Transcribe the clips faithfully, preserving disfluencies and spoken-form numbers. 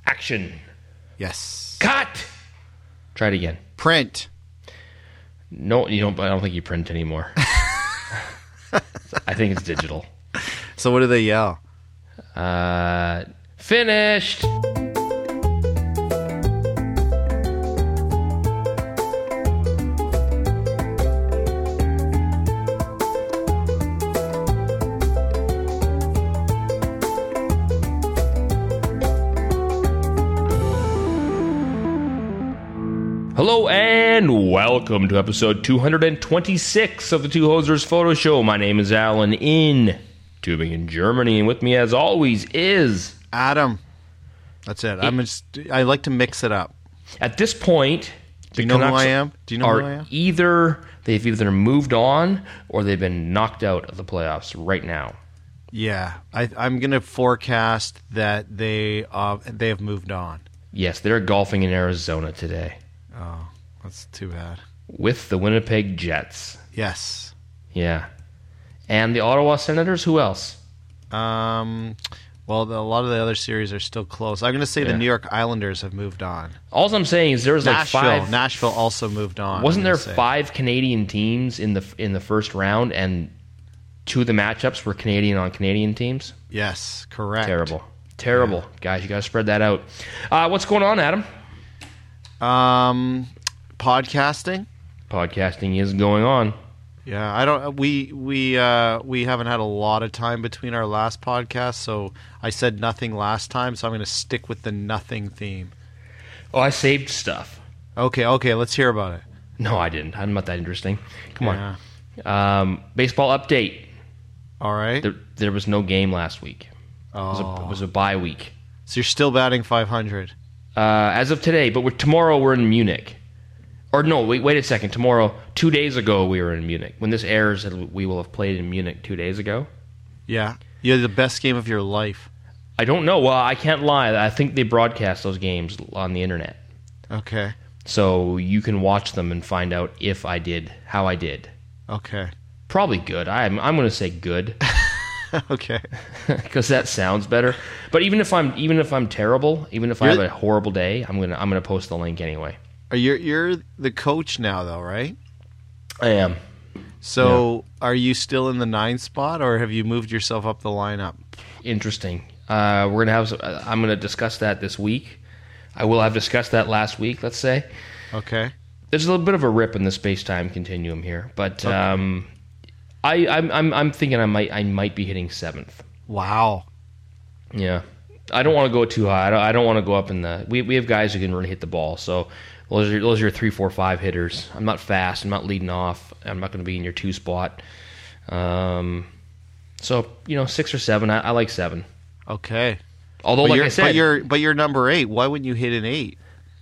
Action. Yes. Cut. Try it again. Print. No, you don't. I don't think you print anymore. I think it's digital. So what do they yell? Uh, finished. Hello and welcome to episode two hundred twenty-six of the Two Hosers Photo Show. My name is Alan in Tübingen, Germany, and with me as always is Adam. That's it. I'm just, I like to mix it up. At this point, Do you know who I am? Do you know are who I am? either they've either moved on or they've been knocked out of the playoffs right now. Yeah, I, I'm going to forecast that they uh, they have moved on. Yes, they're golfing in Arizona today Oh, that's too bad. with the Winnipeg Jets. Yes. Yeah. And the Ottawa Senators, who else? Um. Well, the, a lot of the other series are still close. I'm going to say Yeah. the New York Islanders have moved on. All I'm saying is there was like Nashville. five. Nashville also moved on. Wasn't I'm there gonna say. five Canadian teams in the in the first round, and two of the matchups were Canadian on Canadian teams? Yes, correct. Terrible, terrible, guys. You got to spread that out. Uh, what's going on, Adam? Um, podcasting. Podcasting is going on. Yeah, I don't. We we uh, we haven't had a lot of time between our last podcast, so I said nothing last time, so I'm going to stick with the nothing theme. Oh, I saved stuff. Okay, okay, let's hear about it. No, I didn't. I'm not that interesting. Come Yeah. on. Um, baseball update. All right. There, there was no game last week. It was a, Oh. it was a bye week. So you're still batting five hundred. Uh, as of today, but we're, tomorrow we're in Munich. Or no, wait, wait a second. Tomorrow, two days ago, we were in Munich. When this airs, it'll, we will have played in Munich two days ago. Yeah. You had the best game of your life. I don't know. Well, I can't lie. I think they broadcast those games on the internet. Okay. So you can watch them and find out if I did, how I did. Okay. Probably good. I'm, I'm going to say good. Okay. Because that sounds better. But even if I'm even if I'm terrible, even if I You're- have a horrible day, I'm gonna I'm gonna post the link anyway. Are you you're the coach now though, right? I am. So are you still in the nine spot, or have you moved yourself up the lineup? Interesting. Uh, we're gonna have. some- uh, I'm gonna discuss that this week. I will have discussed that last week. Let's say Okay. there's a little bit of a rip in the space time continuum here, but um, I I'm, I'm I'm thinking I might I might be hitting seventh. Wow. Yeah, I don't want to go too high. I don't, I don't want to go up in the. We we have guys who can really hit the ball, so those are those are your three, four, five hitters. I'm not fast. I'm not leading off. I'm not going to be in your two spot. Um, so you know, six or seven. I, I like seven. Okay. Although, But like you're, I said, but you're but you're number eight. Why wouldn't you hit an eight?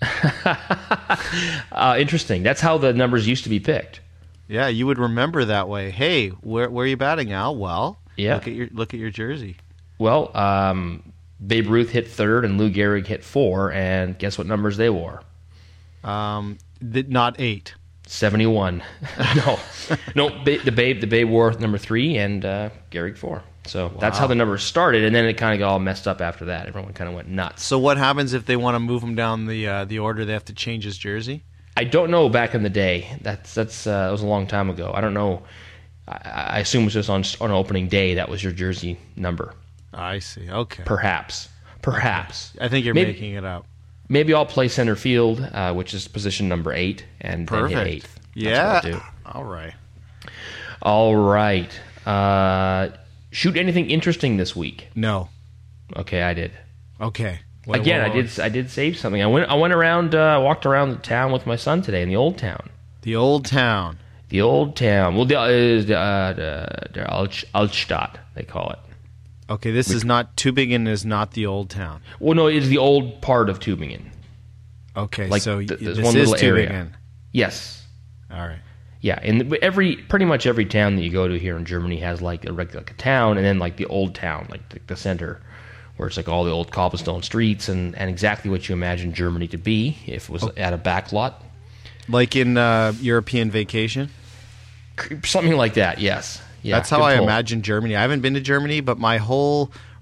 uh, interesting. That's how the numbers used to be picked. Yeah, you would remember that way. Hey, where where are you batting, Al? Well, Yeah. Look at your look at your jersey. Well, um, Babe Ruth hit third, and Lou Gehrig hit four, and guess what numbers they wore? Um, th- not eight. Seventy-one. no, no. Ba- the Babe, the Babe wore number three, and uh, Gehrig four. So that's how the numbers started, and then it kind of got all messed up after that. Everyone kind of went nuts. So what happens if they want to move him down the uh, the order? They have to change his jersey. I don't know. Back in the day, that's that's uh, that was a long time ago. I don't know. I, I assume it was just on on opening day that was your jersey number. I see. Okay. Perhaps, perhaps. I think you're Maybe- making it up. Maybe I'll play center field, uh, which is position number eight, and then hit Perfect. eighth. That's Yeah. what I'll do. All right. All right. Uh, shoot anything interesting this week? No. Okay, I did. Okay. What- Again, what- I did. I did save something. I went. I went around. Uh, walked around the town with my son today in the old town. The old town. The old town. Well, the uh, the, uh, the, the Alt- Altstadt they call it. Okay, this is not Tübingen. Is not the old town. Well, no, it's the old part of Tübingen. Okay, Like, so th- y- there's this one is little area. Tübingen. Yes. All right. Yeah, and every pretty much every town that you go to here in Germany has like a regular like a town, and then like the old town, like the, the center, where it's like all the old cobblestone streets and, and exactly what you imagine Germany to be if it was at a back lot. Like in uh, European Vacation. Something like that, yes. Yeah, That's how good I pull. imagine Germany. I haven't been to Germany, but my whole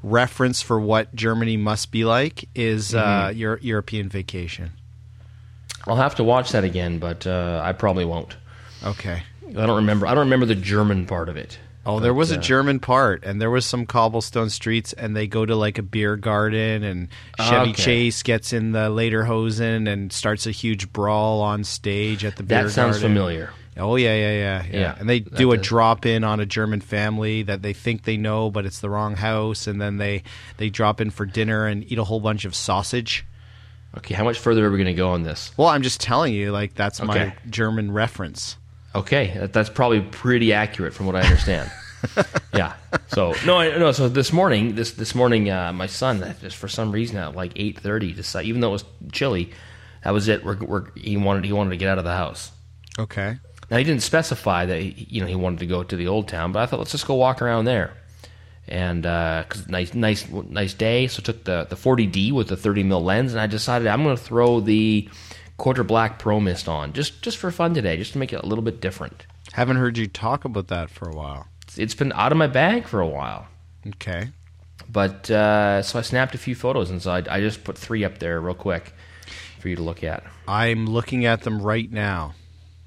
reference for what Germany must be like is Mm-hmm. uh, your European vacation. I'll have to watch that again, but uh, I probably won't. Okay. I don't remember. I don't remember the German part of it. Oh, there But, was a uh, German part, and there was some cobblestone streets, and they go to like a beer garden, and Chevy Okay. Chase gets in the Lederhosen and starts a huge brawl on stage at the beer That sounds garden. familiar. Oh yeah, yeah, yeah, yeah. Yeah, And they that do a does. drop in on a German family that they think they know, but it's the wrong house, and then they they drop in for dinner and eat a whole bunch of sausage. Okay, how much further are we going to go on this? Well, I'm just telling you, like that's my Okay. German reference. Okay, that, that's probably pretty accurate from what I understand. Yeah. So no, I, no. So this morning, this this morning, uh, my son, just for some reason, at like eight thirty, decided, even though it was chilly, that was it. We're, we're, he wanted he wanted to get out of the house. Okay. Now he didn't specify that he, you know he wanted to go to the old town, but I thought let's just go walk around there. And because nice, nice, nice day, so took the the forty D with the thirty mil lens, and I decided I'm going to throw the Quarter Black Pro Mist on just just for fun today, just to make it a little bit different. Haven't heard you talk about that for a while. It's, it's been out of my bag for a while, Okay. but uh, so I snapped a few photos, and so I, I just put three up there real quick for you to look at. I'm looking at them right now.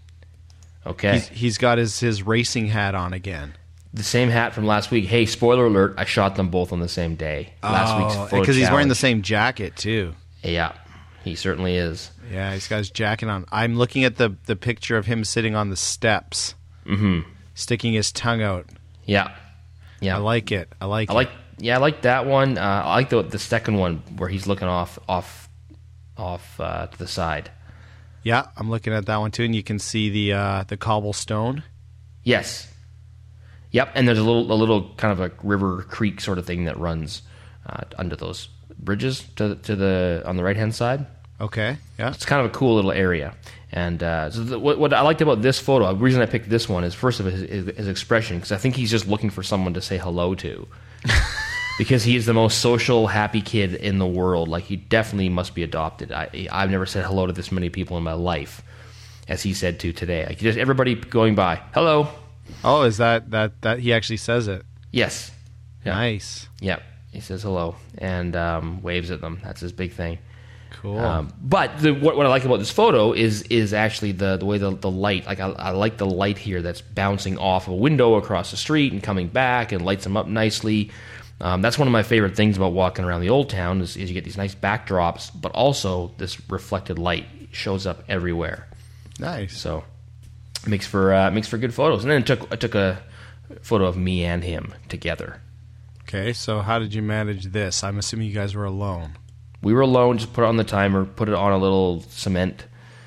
Okay, He's, he's got his, his racing hat on again. the same hat from last week. Hey, spoiler alert! I shot them both on the same day. Last week's photo because he's wearing the challenge. same jacket too. Yeah, he certainly is. Yeah, he's got his jacket on. I'm looking at the the picture of him sitting on the steps, Mm-hmm. sticking his tongue out. Yeah, yeah. I like it. I like I it. like, yeah, I like that one. Uh, I like the the second one where he's looking off, off, off uh, to the side. Yeah, I'm looking at that one too, and you can see the uh, the cobblestone. Yes, yep. And there's a little, a little kind of a river creek sort of thing that runs uh, under those bridges to to the on the right hand side. Okay. Yeah. It's kind of a cool little area. And uh, so the, what, what I liked about this photo, the reason I picked this one is first of all his, his, his expression, because I think he's just looking for someone to say hello to. Because he is the most social, happy kid in the world. Like, he definitely must be adopted. I, I've never said hello to this many people in my life, as he said to today. Like, just everybody going by, hello. Oh, is that that that he actually says it? Yes. Yeah. Nice. Yeah. He says hello and um, waves at them. That's his big thing. Cool. Um, but the, what, what I like about this photo is is actually the the way the, the light. Like I, I like the light here that's bouncing off a window across the street and coming back and lights them up nicely. Um, that's one of my favorite things about walking around the old town is, is you get these nice backdrops, but also this reflected light shows up everywhere. Nice. So it makes for uh, makes for good photos. And then I took I took a photo of me and him together. Okay, so how did you manage this? I'm assuming you guys were alone. We were alone. Just put it on the timer. Put it on a little cement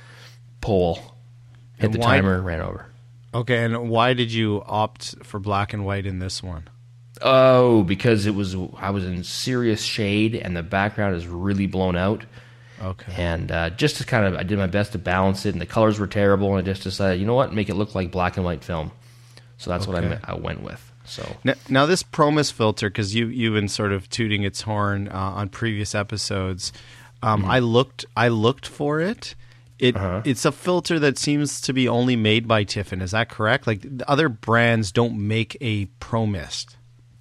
pole. Hit And the why- timer. Ran over. Okay, and why did you opt for black and white in this one? Oh, because it was I was in serious shade and the background is really blown out. Okay. And uh, just to kind of, I did my best to balance it, and the colors were terrible, and I just decided, you know what, make it look like black and white film. So that's what Okay. I, I went with. So Now, now this ProMist filter, because you you've been sort of tooting its horn uh, on previous episodes. Um, I looked I looked for it. It Uh-huh. it's a filter that seems to be only made by Tiffin. Is that correct? Like the other brands don't make a ProMist.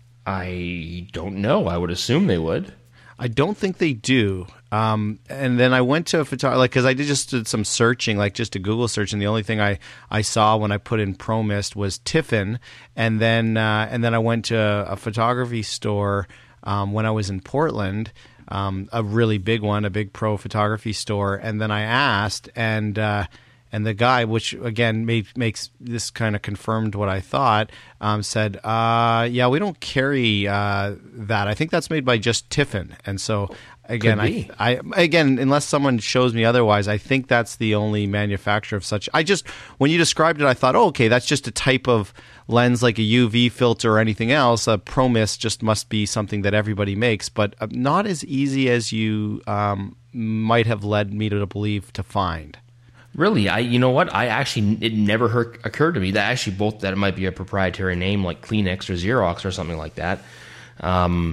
I don't know. I would assume they would. I don't think they do. Um, and then I went to a photographer, like, because I did just did some searching, like just a Google search, and the only thing I, I saw when I put in ProMist was Tiffin, and then uh, and then I went to a, a photography store um, when I was in Portland, um, a really big one, a big pro photography store, and then I asked, and uh, and the guy, which again made, makes this kind of confirmed what I thought, um, said, uh, "Yeah, we don't carry uh, that. I think that's made by just Tiffin." And so again, Could be. I, I again, unless someone shows me otherwise, I think that's the only manufacturer of such. I just when you described it, I thought, oh, okay, that's just a type of lens like a U V filter or anything else. A ProMist just must be something that everybody makes, but uh, not as easy as you um, might have led me to believe to find. Really, I you know what? I actually it never heard, occurred to me that actually both that it might be a proprietary name like Kleenex or Xerox or something like that. Um,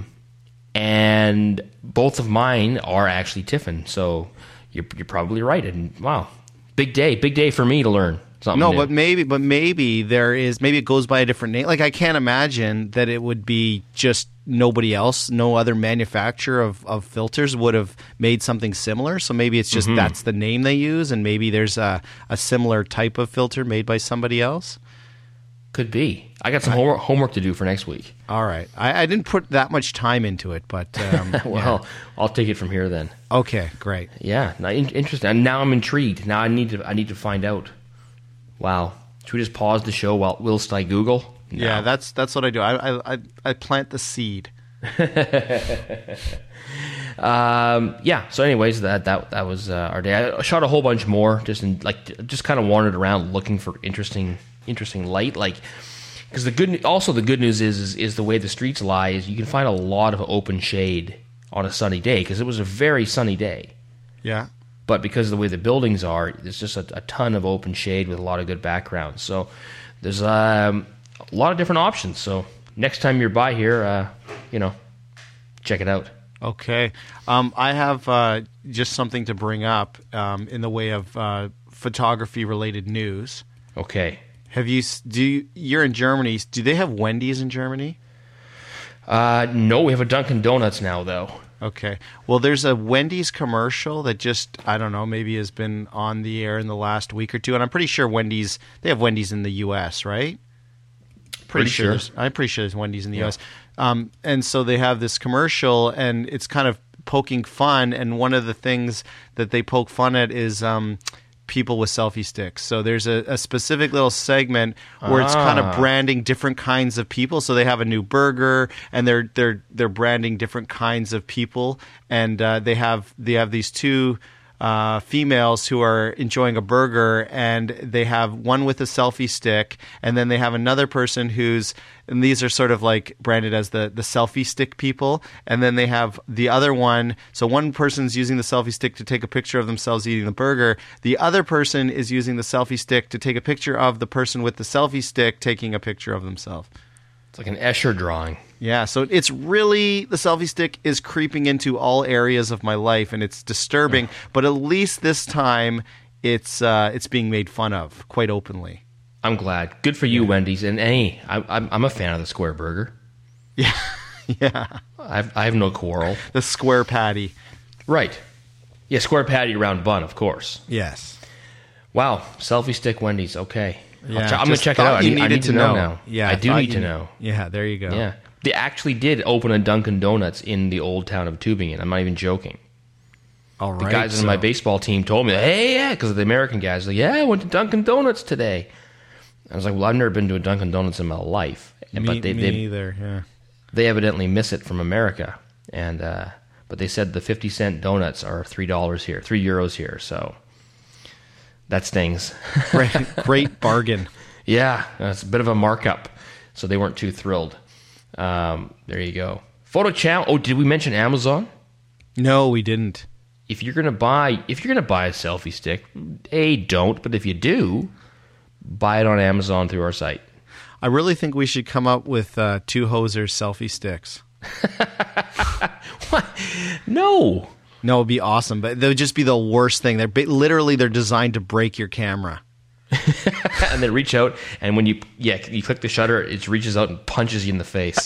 and both of mine are actually Tiffin, so you're you're probably right. And wow, big day, big day for me to learn. something No, new. but maybe, but maybe there is. Maybe it goes by a different name. Like I can't imagine that it would be just nobody else, no other manufacturer of, of filters would have made something similar. So maybe it's just Mm-hmm. that's the name they use, and maybe there's a, a similar type of filter made by somebody else. Could be. I got some homework, homework to do for next week. All right, I, I didn't put that much time into it, but um, Well, I'll take it from here then. yeah. Okay, great. Yeah, now, in, interesting. And now I'm intrigued. Now I need to I need to find out. Wow. Should we just pause the show while whilst I Google? No. Yeah, that's that's what I do. I I, I plant the seed. Um, yeah. So, anyways, that that that was uh, our day. I shot a whole bunch more. Just in, like just kind of wandered around looking for interesting interesting light. Like because the good also the good news is, is is the way the streets lie is you can find a lot of open shade on a sunny day because it was a very sunny day. Yeah. But because of the way the buildings are, there's just a, a ton of open shade with a lot of good backgrounds. So there's um, a lot of different options. So next time you're by here, uh, you know, check it out. Okay. Um, I have uh, just something to bring up um, in the way of uh, photography-related news. Okay. Have you? s- Do you, you're in Germany? Do they have Wendy's in Germany? Uh, no, we have a Dunkin' Donuts now, though. Okay. Well, there's a Wendy's commercial that just, I don't know, maybe has been on the air in the last week or two. And I'm pretty sure Wendy's, they have Wendy's in the U S, right? Pretty sure. there's- I'm pretty sure there's Wendy's in the Yeah. U S. Um, and so they have this commercial, and it's kind of poking fun. And one of the things that they poke fun at is um, people with selfie sticks. So there's a, a specific little segment where it's kind Ah. of branding different kinds of people. So they have a new burger, and they're they're they're branding different kinds of people, and uh, they have they have these two uh, females who are enjoying a burger, and they have one with a selfie stick, and then they have another person who's, and these are sort of like branded as the, the selfie stick people, and then they have the other one. So one person's using the selfie stick to take a picture of themselves eating the burger. The other person is using the selfie stick to take a picture of the person with the selfie stick taking a picture of themselves. It's like an Escher drawing. Yeah, so it's really, the selfie stick is creeping into all areas of my life, and it's disturbing. But at least this time, it's uh, it's being made fun of quite openly. I'm glad. Good for you, Wendy's. And hey, I, I'm, I'm a fan of the square burger. Yeah, yeah, I've, I have no quarrel. the square patty. Right. Yeah, square patty, round bun, of course. Yes. Wow, selfie stick Wendy's. Okay. I'll Yeah, ch- I'm going to just check it thought out. I you need, I needed need to to know, know. now. Yeah, I I do thought need you to kn- know. Yeah, there you go. Yeah. They actually did open a Dunkin' Donuts in the old town of Tübingen. I'm not even joking. All right. The guys so- on my baseball team told me, hey, yeah, because the American guys, like, yeah, I went to Dunkin' Donuts today. I was like, well, I've never been to a Dunkin' Donuts in my life. And, Me, but they, me they, neither, yeah. they evidently miss it from America. And uh, but they said the fifty cent donuts are three dollars here, three euros here. So that stings. Great, great bargain. Yeah, it's a bit of a markup. So they weren't too thrilled. Um, there you go. Photo channel. Oh, did we mention Amazon? No, we didn't. If you're gonna buy, if you're gonna buy a selfie stick, a don't. But if you do, buy it on Amazon through our site. I really think we should come up with uh, two hosers selfie sticks. What? No. No, it'd be awesome, but they would just be the worst thing. They're ba- literally they're designed to break your camera. And then reach out, and when you yeah you click the shutter, it reaches out and punches you in the face.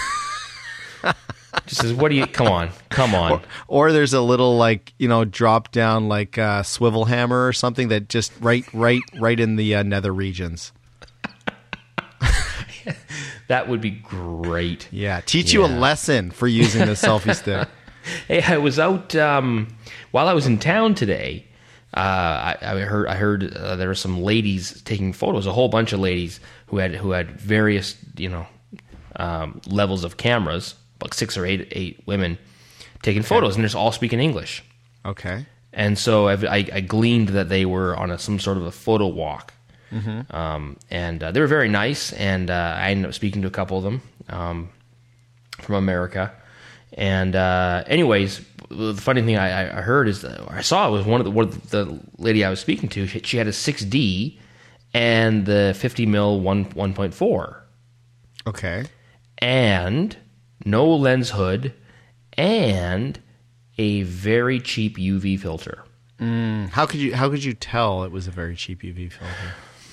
Just says, "What do you? Come on, come on." Or there's a little like you know drop down like uh, swivel hammer or something that just right right right in the uh, nether regions. That would be great. Yeah, teach you a Yeah. lesson for using the selfie stick. Hey, I was out um, while I was in town today. Uh, I, I heard I heard uh, there were some ladies taking photos. A whole bunch of ladies who had who had various you know um, levels of cameras, like six or eight eight women taking photos, and they're all speaking English. Okay. And so I've, I, I gleaned that they were on a, some sort of a photo walk. Mm-hmm. Um, and uh, they were very nice, and uh, I ended up speaking to a couple of them um, from America. And uh, anyways, the funny thing I, I heard is, that, or I saw, was one of the, one of the lady I was speaking to, she, she had a six D and the fifty mil one, one point four. Okay. And no lens hood and a very cheap U V filter. Mm, how could you how could you tell it was a very cheap U V filter?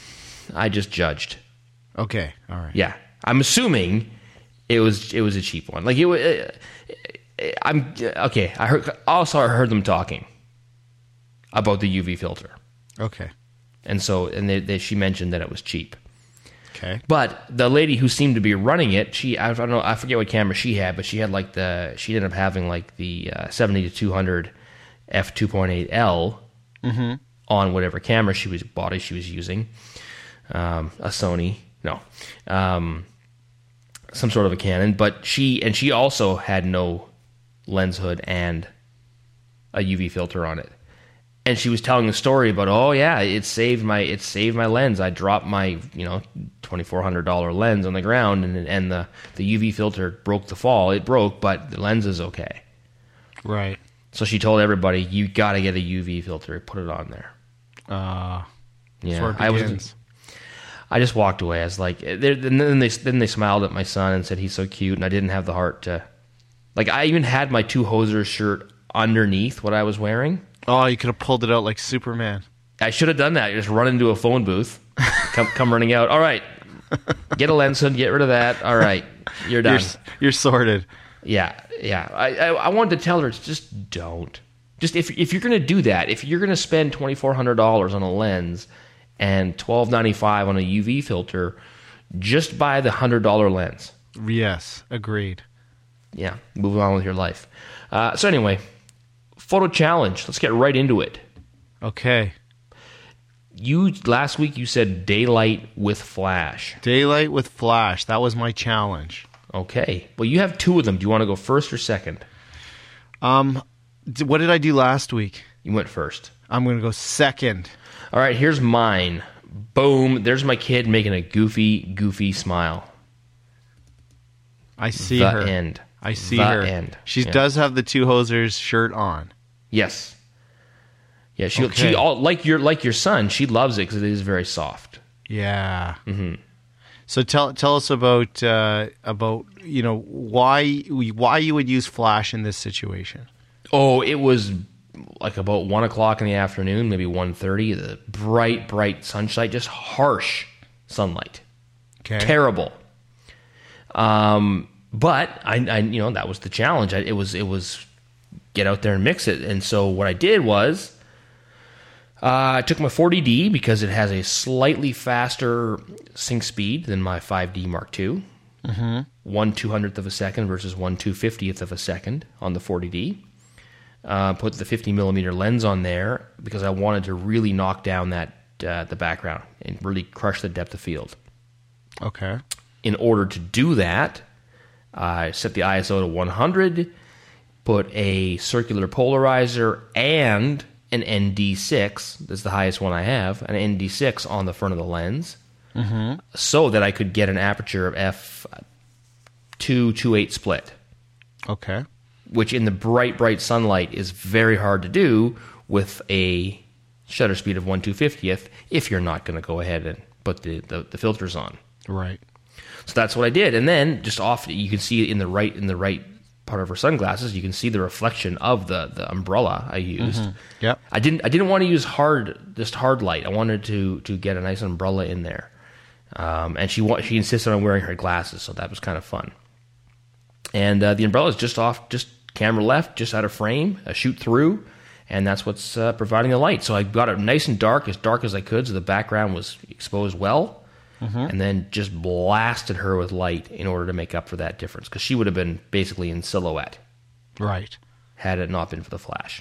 I just judged. Okay, all right. Yeah, I'm assuming it was it was a cheap one. Like it was. Uh, I'm okay. I heard also I heard them talking about the U V filter. Okay. And so, and they, they, she mentioned that it was cheap. Okay. But the lady who seemed to be running it, she I don't know, I forget what camera she had, but she had like the she ended up having like the uh, seventy to two hundred f two point eight L mm-hmm. on whatever camera she was body she was using, um, a Sony, no, um, some sort of a Canon. But she and she also had no lens hood and a U V filter on it. And she was telling the story about, oh yeah, it saved my it saved my lens. I dropped my you know twenty four hundred dollar lens on the ground, and and the the U V filter broke the fall. It broke, but the lens is okay. Right. So she told everybody, you got to get a U V filter. Put it on there. Uh, yeah, I was. I just walked away. I was like, and then they then they smiled at my son and said he's so cute, and I didn't have the heart to. Like I even had my two hosers shirt underneath what I was wearing. Oh, you could have pulled it out like Superman. I should have done that. You just run into a phone booth, come come running out. All right, get a lens hood, get rid of that. All right, you're done. You're, you're sorted. Yeah, yeah. I, I I wanted to tell her, just don't. Just if if you're going to do that, if you're going to spend twenty-four hundred dollars on a lens and twelve ninety-five on a U V filter, just buy the one hundred dollar lens. Yes, agreed. Yeah, move on with your life. Uh, so anyway, photo challenge. Let's get right into it. Okay. You last week you said daylight with flash. Daylight with flash. That was my challenge. Okay. Well, you have two of them. Do you want to go first or second? Um, d- what did I do last week? You went first. I'm going to go second. All right, here's mine. Boom. There's my kid making a goofy, goofy smile. I see the her. End. I see the her. End. She Yeah. does have the two hosers shirt on. Yes. Yeah, she Okay. she all, like your like your son. She loves it because it is very soft. Yeah. Mm-hmm. So tell tell us about uh, about you know why why you would use flash in this situation. Oh, it was like about one o'clock in the afternoon, maybe one thirty. The bright, bright sunlight, just harsh sunlight, Okay. terrible. Um, but I, I, you know, that was the challenge. I, it was, it was get out there and mix it. And so what I did was, uh, I took my forty D because it has a slightly faster sync speed than my five D Mark two. Mm-hmm. One two hundredth of a second versus one two fiftieth of a second on the forty D. Uh, put the fifty millimeter lens on there because I wanted to really knock down that uh, the background and really crush the depth of field. Okay. In order to do that, I set the I S O to one hundred, put a circular polarizer and an N D six, that's the highest one I have, an N D six on the front of the lens, mm-hmm. so that I could get an aperture of f two twenty-eight split. Okay. Which in the bright, bright sunlight is very hard to do with a shutter speed of one two fiftieth if you're not going to go ahead and put the, the, the filters on. Right. So that's what I did. And then just off, you can see in the right in the right part of her sunglasses, you can see the reflection of the, the umbrella I used. Mm-hmm. Yep. I didn't I didn't want to use hard just hard light. I wanted to to get a nice umbrella in there. Um, and she wa- she insisted on wearing her glasses, so that was kind of fun. And uh, the umbrella is just off, just camera left, just out of frame, a shoot through, and that's what's uh, providing the light. So I got it nice and dark, as dark as I could, so the background was exposed well, mm-hmm. and then just blasted her with light in order to make up for that difference, because she would have been basically in silhouette. Right. Had it not been for the flash.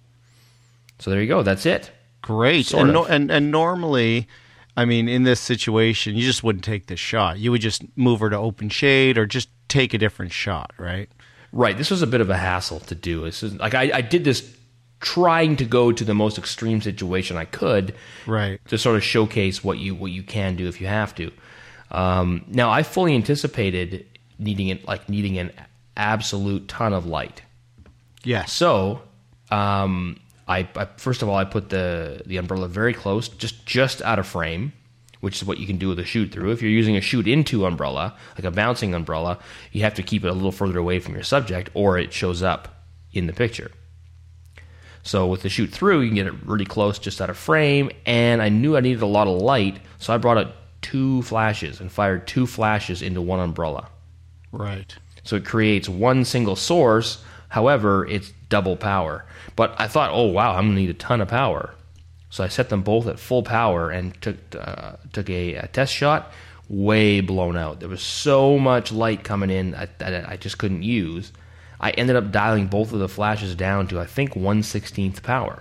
So there you go. That's it. Great. Sort and, of. no, and and normally, I mean, in this situation, you just wouldn't take this shot. You would just move her to open shade or just take a different shot, right? Right. This was a bit of a hassle to do. This is, like I, I did this trying to go to the most extreme situation I could, right, to sort of showcase what you what you can do if you have to. Um, now, I fully anticipated needing it, like needing an absolute ton of light. Yes. So, um, I, I first of all I put the the umbrella very close, just just out of frame, which is what you can do with a shoot through. If you're using a shoot into umbrella, like a bouncing umbrella, you have to keep it a little further away from your subject, or it shows up in the picture. So with the shoot through, you can get it really close just out of frame, and I knew I needed a lot of light, so I brought out two flashes and fired two flashes into one umbrella. Right. So it creates one single source, however, it's double power. But I thought, oh wow, I'm going to need a ton of power. So I set them both at full power and took uh, took a, a test shot, way blown out. There was so much light coming in that I just couldn't use. I ended up dialing both of the flashes down to, I think, one sixteenth power.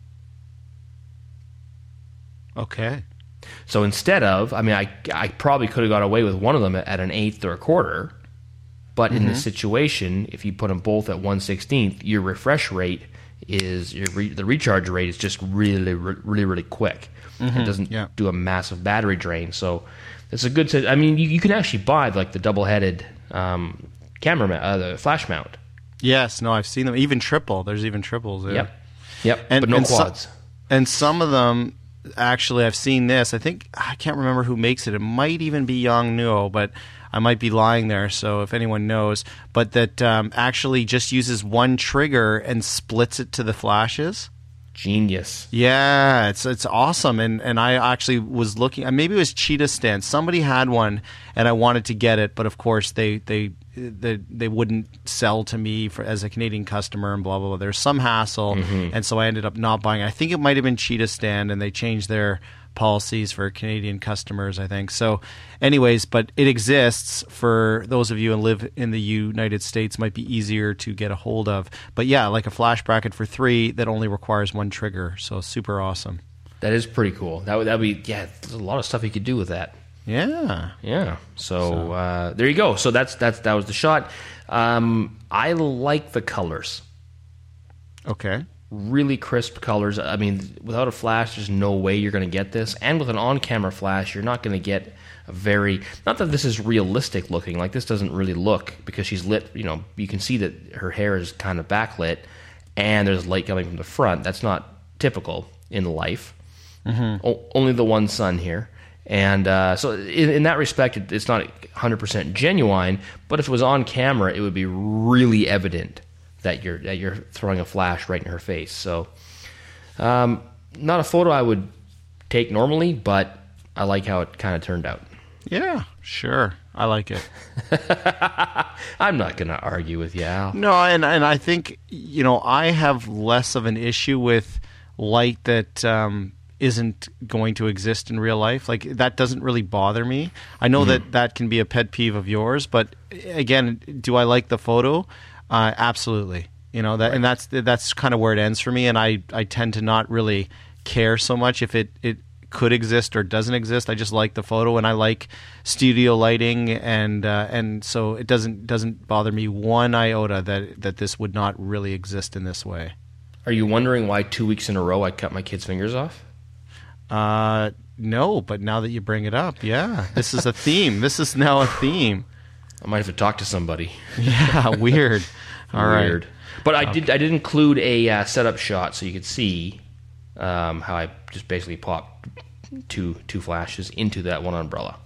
Okay. So instead of, I mean, I, I probably could have got away with one of them at an eighth or a quarter, but mm-hmm. in this situation, if you put them both at one sixteenth, your refresh rate is, your re, the recharge rate is just really, really, really quick. Mm-hmm. It doesn't yeah. do a massive battery drain. So it's a good, I mean, you, you can actually buy like the double-headed um, camera, ma- uh, the flash mount. Yes, no, I've seen them. Even triple. There's even triples there. Yep, yep, and, but no and quads. So, and some of them, actually, I've seen this. I think, I can't remember who makes it. It might even be Yongnuo, but I might be lying there, so if anyone knows. But that um, actually just uses one trigger and splits it to the flashes. Genius. Yeah, it's it's awesome. And and I actually was looking, maybe it was Cheetah Stand. Somebody had one, and I wanted to get it, but of course they they they, they wouldn't sell to me for as a Canadian customer and blah blah blah. There's some hassle, mm-hmm. and so I ended up not buying it. I think it might have been Cheetah Stand, and they changed their policies for Canadian customers, I think. So anyways, but it exists for those of you who live in the United States. Might be easier to get a hold of. But yeah, like a flash bracket for three that only requires one trigger. So super awesome. That is pretty cool. That would that be yeah, there's a lot of stuff you could do with that. Yeah. Yeah. So, so. Uh, there you go. So that's that's that was the shot. Um, I like the colors. Okay. Really crisp colors. I mean, without a flash, there's no way you're going to get this. And with an on-camera flash, you're not going to get a very... Not that this is realistic looking. Like, this doesn't really look, because she's lit, you know, you can see that her hair is kind of backlit, and there's light coming from the front. That's not typical in life. Mm-hmm. O- only the one sun here. And uh, so in, in that respect, it, it's not one hundred percent genuine, but if it was on camera, it would be really evident that you're that you're throwing a flash right in her face. So, um, not a photo I would take normally, but I like how it kind of turned out. Yeah, sure. I like it. I'm not going to argue with you, Al. No, and, and I think, you know, I have less of an issue with light that um, isn't going to exist in real life. Like, that doesn't really bother me. I know mm-hmm. that that can be a pet peeve of yours, but again, do I like the photo? Uh, absolutely, you know that, right. and that's that's kind of where it ends for me. And I, I tend to not really care so much if it, it could exist or doesn't exist. I just like the photo, and I like studio lighting, and uh, and so it doesn't doesn't bother me one iota that that this would not really exist in this way. Are you wondering why two weeks in a row I cut my kid's fingers off? Uh, no, but now that you bring it up, yeah, this is a theme. This is now a theme. I might have to talk to somebody. Yeah, weird. All weird. Right. But I did I did include a uh, setup shot so you could see um, how I just basically popped two two flashes into that one umbrella.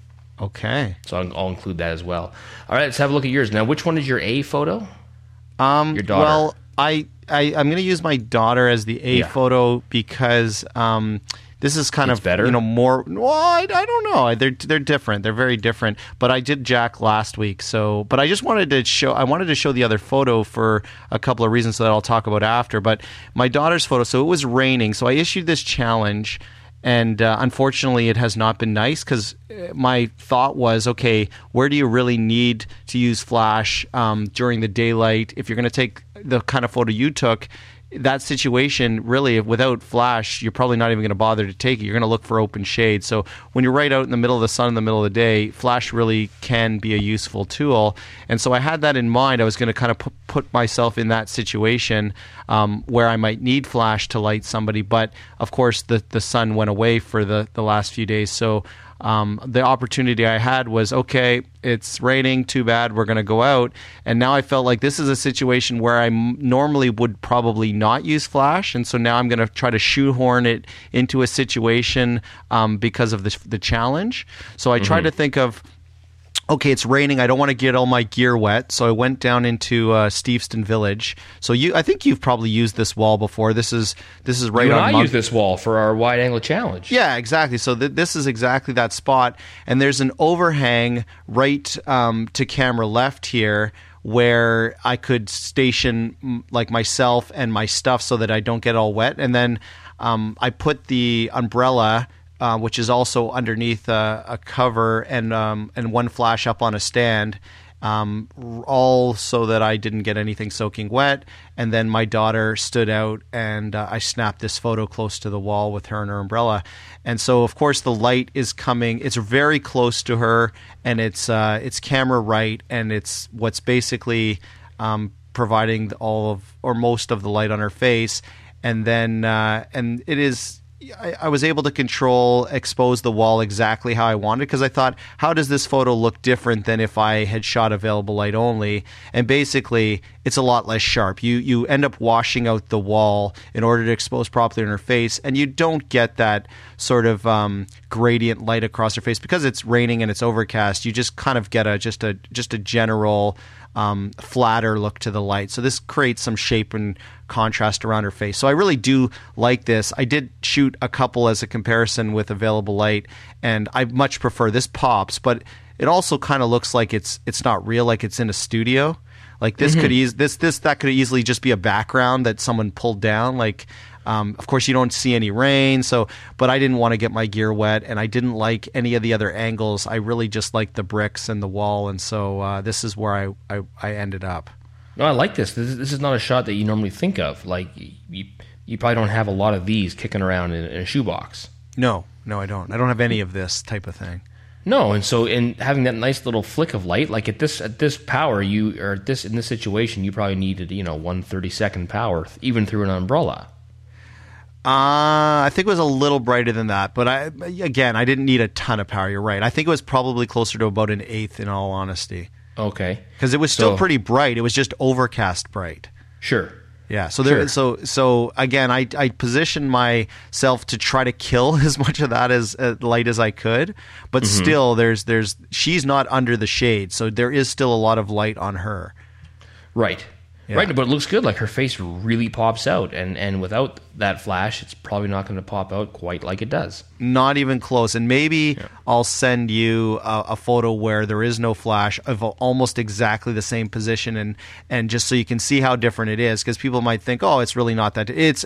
Okay. So I'll, I'll include that as well. All right, let's have a look at yours. Now, which one is your A photo? Um, your daughter. Well, I, I, I'm going to use my daughter as the A yeah. photo because... Um, This is kind it's of better? you know more. Well, I, I don't know. They're they're different. They're very different. But I did Jack last week, so but I just wanted to show. I wanted to show the other photo for a couple of reasons that I'll talk about after. But my daughter's photo. So it was raining. So I issued this challenge, and uh, unfortunately, it has not been nice because my thought was, okay, where do you really need to use flash um, during the daylight if you're going to take the kind of photo you took? That situation, really, without flash, you're probably not even going to bother to take it. You're going to look for open shade. So when you're right out in the middle of the sun in the middle of the day, flash really can be a useful tool. And so I had that in mind. I was going to kind of put, put myself in that situation um, where I might need flash to light somebody. But, of course, the, the sun went away for the, the last few days. So Um, the opportunity I had was, okay, it's raining, too bad, we're going to go out. And now I felt like this is a situation where I m- normally would probably not use flash. And so now I'm going to try to shoehorn it into a situation um, because of the, the challenge. So I mm-hmm. tried to think of, okay, it's raining. I don't want to get all my gear wet. So I went down into uh, Steveston Village. So you, I think you've probably used this wall before. This is this is right you on. And I Mon- use this wall for our wide angle challenge. Yeah, exactly. So th- this is exactly that spot. And there's an overhang right um, to camera left here where I could station m- like myself and my stuff so that I don't get all wet. And then um, I put the umbrella, Uh, which is also underneath a, a cover, and um, and one flash up on a stand, um, all so that I didn't get anything soaking wet. And then my daughter stood out, and uh, I snapped this photo close to the wall with her and her umbrella. And so, of course, the light is coming. It's very close to her, and it's uh, it's camera right, and it's what's basically um, providing all of or most of the light on her face. And then uh, and it is. I, I was able to control, expose the wall exactly how I wanted, because I thought, how does this photo look different than if I had shot available light only? And basically, it's a lot less sharp. You you end up washing out the wall in order to expose properly in her face, and you don't get that sort of um, gradient light across her face because it's raining and it's overcast. You just kind of get a just a just a general um, flatter look to the light. So this creates some shape and contrast around her face. So I really do like this. I did shoot a couple as a comparison with available light, and I much prefer this. Pops, but it also kind of looks like it's it's not real, like it's in a studio. Like this mm-hmm. could eas- this this that could easily just be a background that someone pulled down. Like, um, of course, you don't see any rain. So, but I didn't want to get my gear wet, and I didn't like any of the other angles. I really just liked the bricks and the wall, and so uh, this is where I, I I ended up. No, I like this. This is, this is not a shot that you normally think of. Like you, you probably don't have a lot of these kicking around in, in a shoebox. No, no, I don't. I don't have any of this type of thing. No, and so in having that nice little flick of light, like at this at this power, you or at this in this situation, you probably needed you know one thirty second power, even through an umbrella. Uh, I think it was a little brighter than that, but I again, I didn't need a ton of power. You're right. I think it was probably closer to about an eighth, in all honesty. Okay, because it was still so, pretty bright. It was just overcast bright. Sure. Yeah. So there. Sure. So so again, I I positioned myself to try to kill as much of that as uh, light as I could, but mm-hmm. still, there's there's she's not under the shade, so there is still a lot of light on her. Right. Yeah. Right, but it looks good. Like her face really pops out, and, and without that flash, it's probably not going to pop out quite like it does. Not even close. And maybe yeah. I'll send you a, a photo where there is no flash of almost exactly the same position, and, and just so you can see how different it is, because people might think, oh, it's really not that. It's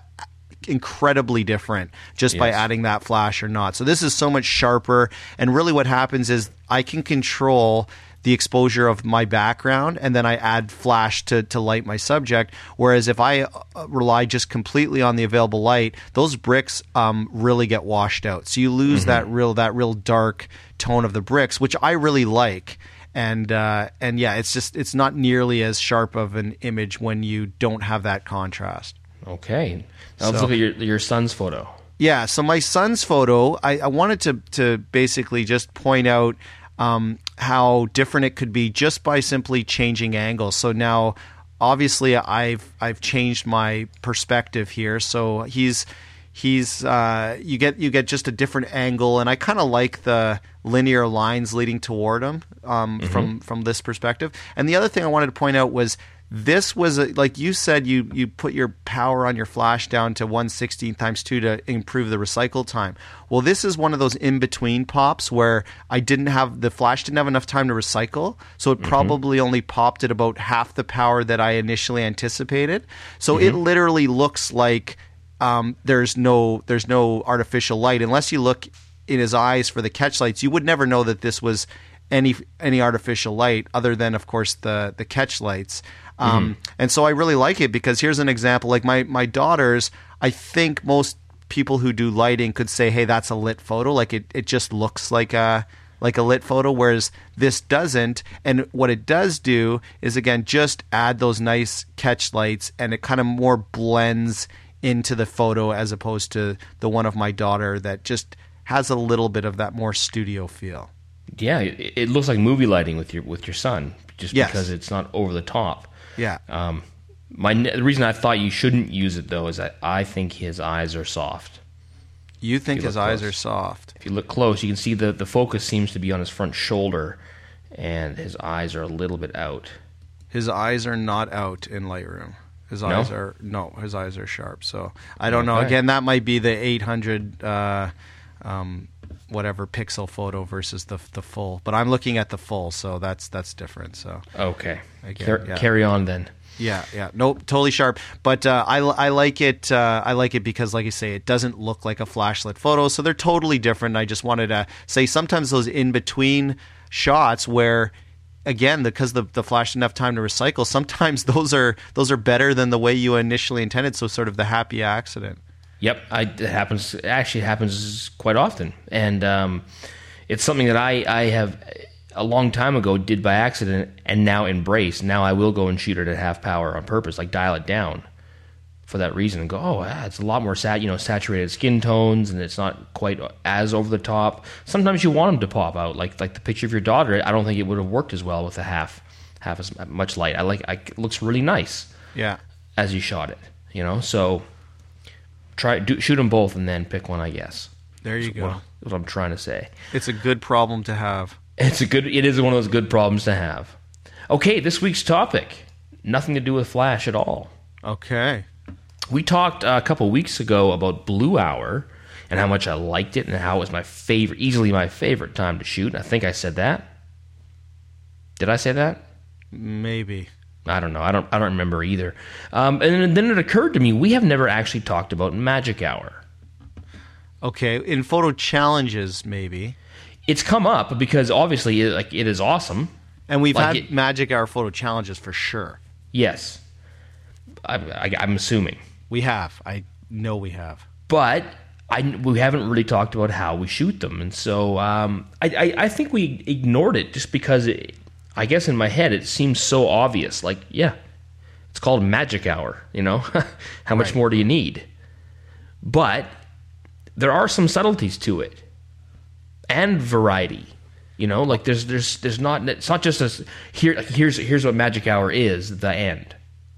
incredibly different just yes. by adding that flash or not. So this is so much sharper, and really what happens is I can control the exposure of my background, and then I add flash to, to light my subject. Whereas if I uh, rely just completely on the available light, those bricks um, really get washed out. So you lose mm-hmm. that real that real dark tone of the bricks, which I really like. And uh, and yeah, it's just it's not nearly as sharp of an image when you don't have that contrast. Okay, now let's so, look at your your son's photo. Yeah, so my son's photo, I, I wanted to to basically just point out Um, how different it could be just by simply changing angles. So now, obviously, I've I've changed my perspective here. So he's he's uh, you get you get just a different angle, and I kind of like the linear lines leading toward him um, mm-hmm. from from this perspective. And the other thing I wanted to point out was, this was a, like you said, you you put your power on your flash down to one sixteenth times two to improve the recycle time. Well, this is one of those in between pops where I didn't have the flash didn't have enough time to recycle, so it mm-hmm. probably only popped at about half the power that I initially anticipated. So mm-hmm. it literally looks like um, there's no there's no artificial light unless you look in his eyes for the catch lights. You would never know that this was any any artificial light, other than of course the the catch lights. Um, mm-hmm. And so I really like it, because here's an example. Like my, my daughters, I think most people who do lighting could say, hey, that's a lit photo. Like it, it just looks like a, like a lit photo, whereas this doesn't. And what it does do is, again, just add those nice catch lights, and it kind of more blends into the photo, as opposed to the one of my daughter that just has a little bit of that more studio feel. Yeah, it, it looks like movie lighting with your with your son, just yes. because it's not over the top. Yeah. Um, my the reason I thought you shouldn't use it, though, is that I think his eyes are soft. You think his eyes close. are soft? If you look close, you can see the the focus seems to be on his front shoulder, and his eyes are a little bit out. His eyes are not out in Lightroom. His No? eyes are no. His eyes are sharp. So I don't know. Okay. Again, that might be the eight hundred, uh, um, whatever pixel photo versus the the full. But I'm looking at the full, so that's that's different. So Okay. Again, Car- yeah. Carry on then. yeah, yeah, nope, totally sharp. But uh, I I like it. Uh, I like it because, like you say, it doesn't look like a flashlit photo. So they're totally different. I just wanted to say sometimes those in between shots where, again, because the the flash didn't have time to recycle, sometimes those are those are better than the way you initially intended. So sort of the happy accident. Yep, I, it happens. It actually happens quite often, and um, it's something that I, I have a long time ago did by accident, and now embrace. Now I will go and shoot it at half power on purpose, like dial it down for that reason, and go, oh, ah, it's a lot more sat, you know, saturated skin tones, and it's not quite as over the top. Sometimes you want them to pop out, like like the picture of your daughter. I don't think it would have worked as well with a half half as much light. I like I, it looks really nice Yeah. as you shot it, you know. So try do, shoot them both and then pick one, I guess. There you That's go. what, what I'm trying to say. It's a good problem to have. It's a good. It is one of those good problems to have. Okay, this week's topic, nothing to do with Flash at all. Okay. We talked uh, a couple weeks ago about Blue Hour and how much I liked it and how it was my favorite, easily my favorite time to shoot. I think I said that. Did I say that? Maybe. I don't know. I don't. I don't remember either. Um, and then it occurred to me we have never actually talked about Magic Hour. Okay. In photo challenges, maybe. It's come up because obviously, it, like, it is awesome. And we've Like had it- Magic Hour photo challenges for sure. Yes, I, I, I'm assuming, We have. I know we have. but I, we haven't really talked about how we shoot them, and so um, I, I, I think we ignored it just because it, I guess in my head it seems so obvious. Like, yeah, it's called Magic Hour. You know, how much Right. more do you need? But there are some subtleties to it, and variety. You know, like there's there's there's not it's not just a here here's here's what Magic Hour is, the end.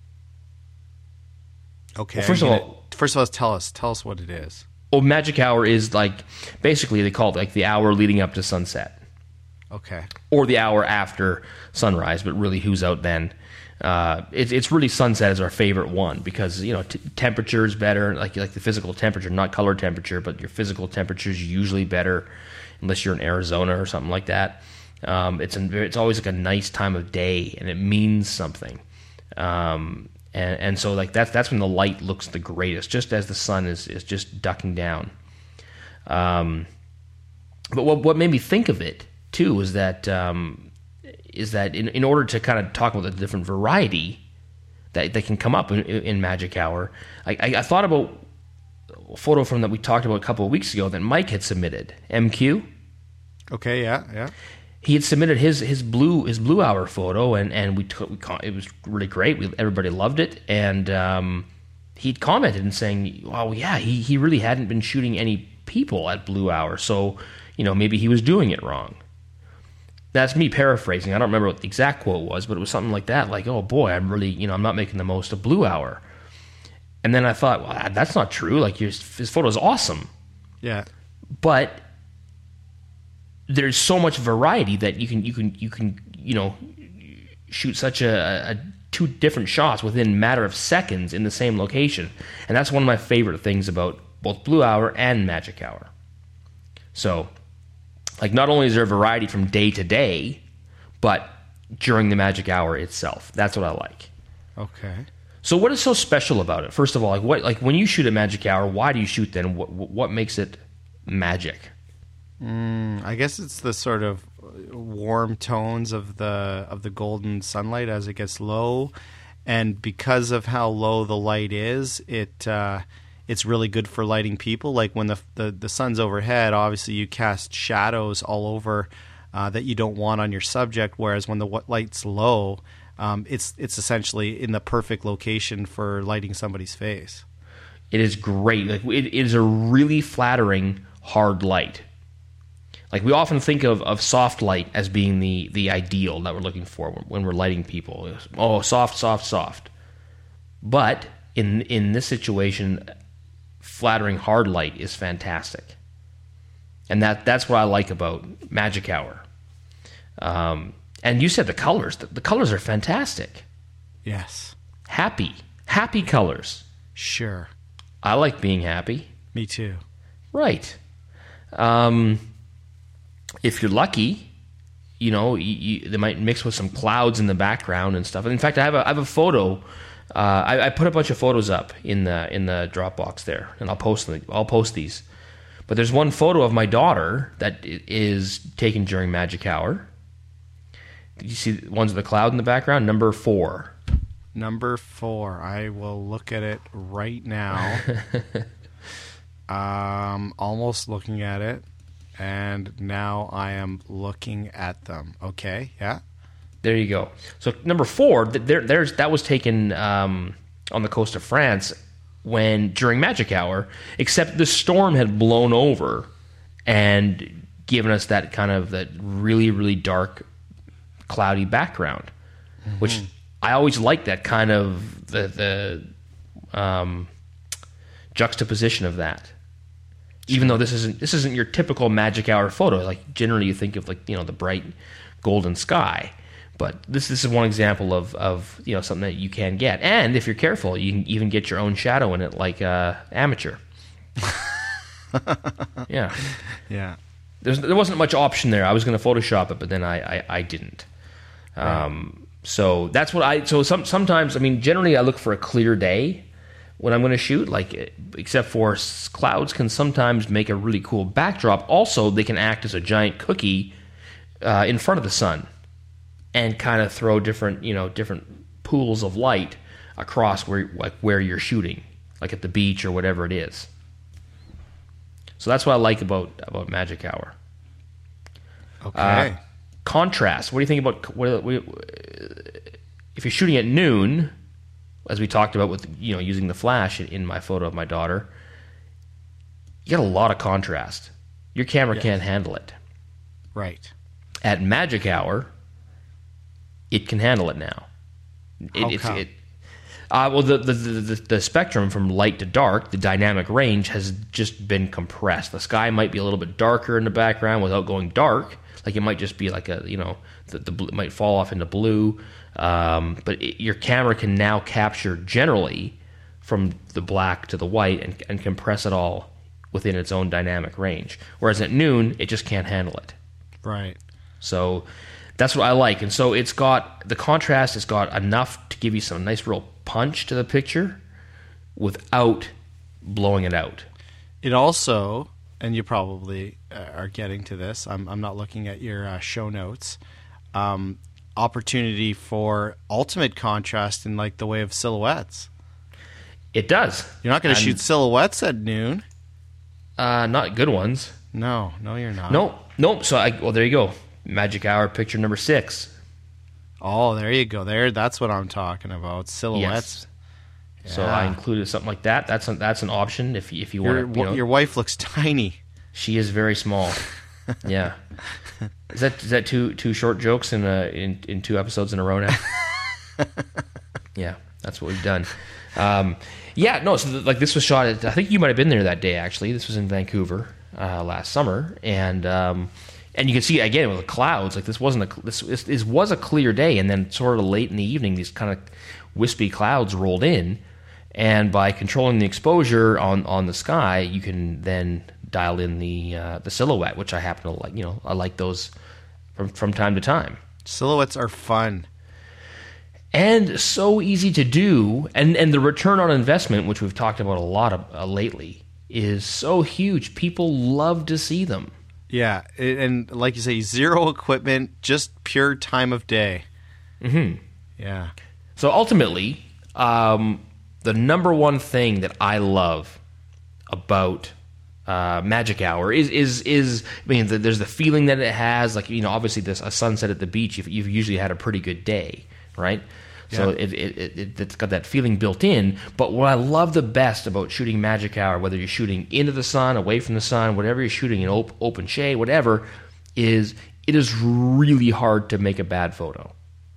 Okay. Well, first are you of gonna- all- first of all, tell us. Tell us what it is. Well, Magic Hour is like basically they call it like the hour leading up to sunset, Okay. or the hour after sunrise. But really, who's out then? Uh, it's it's really sunset is our favorite one because you know t- temperature is better, like like the physical temperature, not color temperature, but your physical temperature is usually better, unless you're in Arizona or something like that. Um, it's an, it's always like a nice time of day, and it means something. Um, and and so like that's that's when the light looks the greatest, just as the sun is is just ducking down. Um, but what what made me think of it too was that. Um, is that in, in order to kind of talk about the different variety that, that can come up in, in Magic Hour, I, I, I thought about a photo from that we talked about a couple of weeks ago that Mike had submitted, M Q. Okay. Yeah. Yeah. He had submitted his his blue his blue hour photo, and and we took we con- it was really great. We, everybody loved it, and um, he'd commented and saying, "Well, yeah, he he really hadn't been shooting any people at blue hour, so you know maybe he was doing it wrong." That's me paraphrasing. I don't remember what the exact quote was, but it was something like that. Like, oh boy, I'm really, you know, I'm not making the most of blue hour. And then I thought, well, that's not true. Like, his, his photo is awesome. Yeah. But there's so much variety that you can, you can, you can, you know, shoot such a, a two different shots within a matter of seconds in the same location. And that's one of my favorite things about both Blue Hour and Magic Hour. So, like, not only is there a variety from day to day, but during the Magic Hour itself. That's what I like. Okay. So what is so special about it? First of all, like what like when you shoot at Magic Hour, why do you shoot then? What what makes it magic? Mm, I guess it's the sort of warm tones of the of the golden sunlight as it gets low, and because of how low the light is, it uh, it's really good for lighting people. Like when the the, the sun's overhead, obviously you cast shadows all over uh, that you don't want on your subject. Whereas when the wa- light's low, um, it's it's essentially in the perfect location for lighting somebody's face. It is great. Like it, it is a really flattering hard light. Like we often think of, of soft light as being the, the ideal that we're looking for when, when we're lighting people. Oh, soft, soft, soft. But in in this situation, flattering hard light is fantastic, and that that's what I like about Magic Hour. Um, And you said the colors. The, the colors are fantastic. Yes. Happy. Happy colors. Sure. I like being happy. Me too. Right. Um, if you're lucky, you know, you, you, they might mix with some clouds in the background and stuff. And in fact, I have a, I have a photo. Uh, I, I put a bunch of photos up in the in the Dropbox there, and I'll post them. I'll post these. But there's one photo of my daughter that is taken during magic hour. Did you see the ones with the cloud in the background? Number four. Number four. I will look at it right now. um, almost looking at it, and now I am looking at them. Okay, yeah. There you go. So number four, there, there's that was taken um, on the coast of France when during magic hour, except the storm had blown over and given us that kind of that really really dark, cloudy background, mm-hmm. which I always like that kind of the the um, juxtaposition of that. Sure. Even though this isn't this isn't your typical magic hour photo, like generally you think of like you know the bright golden sky. But this this is one example of, of you know something that you can get, and if you're careful, you can even get your own shadow in it, like uh, amateur. yeah, yeah. There's there wasn't much option there. I was going to Photoshop it, but then I I, I didn't. Um, right. So that's what I. So some sometimes I mean generally I look for a clear day when I'm going to shoot. Like except for clouds can sometimes make a really cool backdrop. Also, they can act as a giant cookie uh, in front of the sun. And kind of throw different, you know, different pools of light across where, like where you're shooting, like at the beach or whatever it is. So that's what I like about about magic hour. Okay. Uh, contrast. What do you think about what, what, if you're shooting at noon, as we talked about with you know using the flash in, in my photo of my daughter? You got a lot of contrast. Your camera yes. can't handle it. Right. At magic hour. It can handle it now. It, How it's, come? It, uh, well, the, the, the, the spectrum from light to dark, the dynamic range, has just been compressed. The sky might be a little bit darker in the background without going dark. Like it might just be like a, you know, the, the it might fall off into blue. Um, but it, your camera can now capture generally from the black to the white and, and compress it all within its own dynamic range. Whereas at noon, it just can't handle it. Right. So that's what I like. And so it's got, the contrast has got enough to give you some nice real punch to the picture without blowing it out. It also, and you probably uh, are getting to this, I'm, I'm not looking at your uh, show notes, um, opportunity for ultimate contrast in like the way of silhouettes. It does. You're not going to shoot silhouettes at noon. Uh, not good ones. No, no you're not. Nope, nope. So, I, well, there you go. Magic hour picture number six. Oh, there you go. There, that's what I'm talking about. Silhouettes. Yes. Yeah. So I included something like that. That's a, that's an option if if you your, want. To, you know, your wife looks tiny. She is very small. Yeah. Is that is that two two short jokes in a in, in two episodes in a row now? Yeah, that's what we've done. Um, yeah, no. So the, like this was shot at. I think you might have been there that day. Actually, this was in Vancouver uh, last summer, and. Um, And you can see again with the clouds. Like this wasn't a this, this this was a clear day, and then sort of late in the evening, these kind of wispy clouds rolled in, and by controlling the exposure on, on the sky, you can then dial in the uh, the silhouette, which I happen to like. You know, I like those from from time to time. Silhouettes are fun and so easy to do, and and the return on investment, which we've talked about a lot of, uh, lately, is so huge. People love to see them. Yeah, and like you say, zero equipment, just pure time of day. Mm-hmm. Yeah. So ultimately, um, the number one thing that I love about uh, Magic Hour is is is I mean, the, there's the feeling that it has. Like you know, obviously, this a sunset at the beach. You've, you've usually had a pretty good day, right? Yeah. So it, it, it, it's got that feeling built in. But what I love the best about shooting Magic Hour, whether you're shooting into the sun, away from the sun, whatever you're shooting in op- open shade, whatever, is it is really hard to make a bad photo.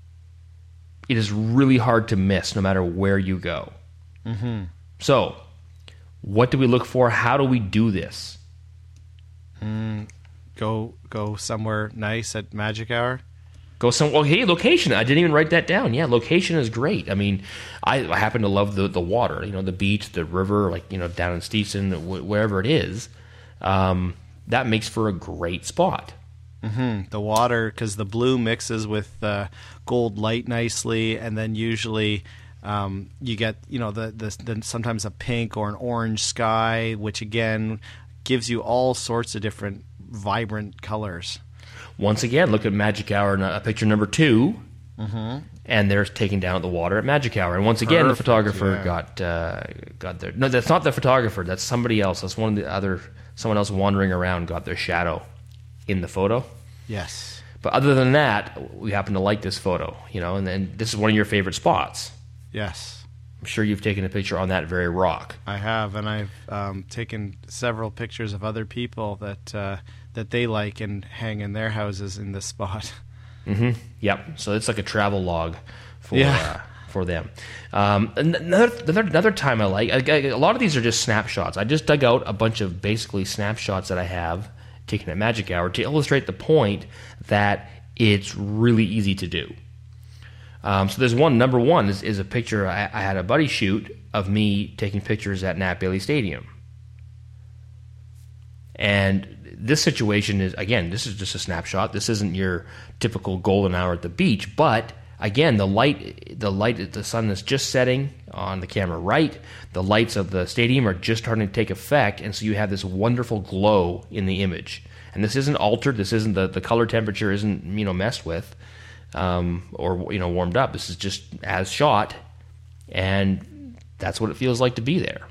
It is really hard to miss no matter where you go. Mm-hmm. So, what do we look for? How do we do this? Mm, go go somewhere nice at Magic Hour? Go some. Well, hey, location. I didn't even write that down. Yeah, location is great. I mean, I, I happen to love the the water. You know, the beach, the river, like you know, down in Stetson, wh- wherever it is. Um, that makes for a great spot. Mm-hmm. The water, because the blue mixes with uh, gold light nicely, and then usually um, you get you know the, the the sometimes a pink or an orange sky, which again gives you all sorts of different vibrant colors. Once again, look at Magic Hour, uh, picture number two, mm-hmm. and they're taking down at the water at Magic Hour. And once again, Perfect, the photographer yeah. got uh, got their no. That's not the photographer. That's somebody else. That's one of the other someone else wandering around got their shadow in the photo. Yes. But other than that, we happen to like this photo, you know, and then this is one of your favorite spots. Yes. I'm sure you've taken a picture on that very rock. I have, and I've um, taken several pictures of other people that uh, that they like and hang in their houses in this spot. Mm-hmm. Yep. So it's like a travel log for yeah. uh, for them. Um, another, another another time I like I, I, a lot of these are just snapshots. I just dug out a bunch of basically snapshots that I have taken at Magic Hour to illustrate the point that it's really easy to do. Um, so there's one, number one is, is a picture I, I had a buddy shoot of me taking pictures at Nat Bailey Stadium. And this situation is, again, this is just a snapshot. This isn't your typical golden hour at the beach, but again, the light, the light, the sun is just setting on the camera right. The lights of the stadium are just starting to take effect, and so you have this wonderful glow in the image. And this isn't altered. This isn't the, the color temperature isn't you know messed with. Um, or you know warmed up. This is just as shot, and that's what it feels like to be there.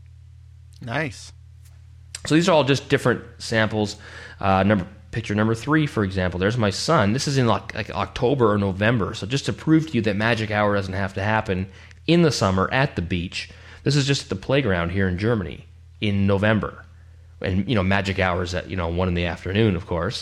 Nice. So these are all just different samples. Uh, number picture number three, for example. There's my son. This is in like, like October or November. So just to prove to you that Magic Hour doesn't have to happen in the summer at the beach. This is just at the playground here in Germany in November, and you know Magic Hour is at you know one in the afternoon, of course.